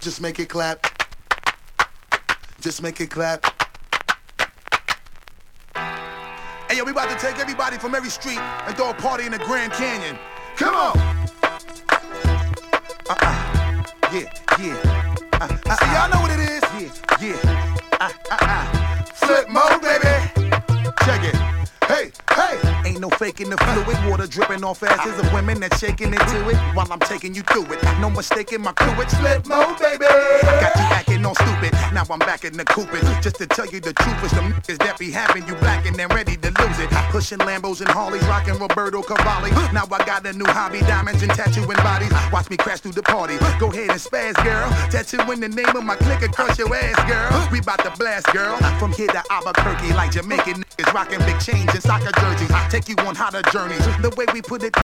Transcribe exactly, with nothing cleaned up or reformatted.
Just make it clap. Just make it clap. Hey, yo, we about to take everybody from every street and throw a party in the Grand Canyon. Come on! Uh-uh. Yeah, yeah. Uh, uh, See, y'all know what it is? Yeah, yeah. Uh, uh, uh. Flip mode, baby. Check it. Hey, hey. Ain't no faking the fluid. Water dripping off asses of women that's shaking into it while I'm taking you through it. No mistaking my crew. It's flip mode, baby. Got you acting all stupid. Now I'm back in the coopers. Just to tell you the truth, it's the niggas that be having you blacking and ready to lose it. Pushing Lambos and Harleys, rocking Roberto Cavalli. Now I got a new hobby, diamonds and tattooing bodies. Watch me crash through the party. Go ahead and spaz, girl. Tattooing the name of my clique across your ass, girl. We bout to blast, girl. From here to Albuquerque, like Jamaican niggas rocking big chains and soccer jerseys. Take you on hotter journeys. The way we put it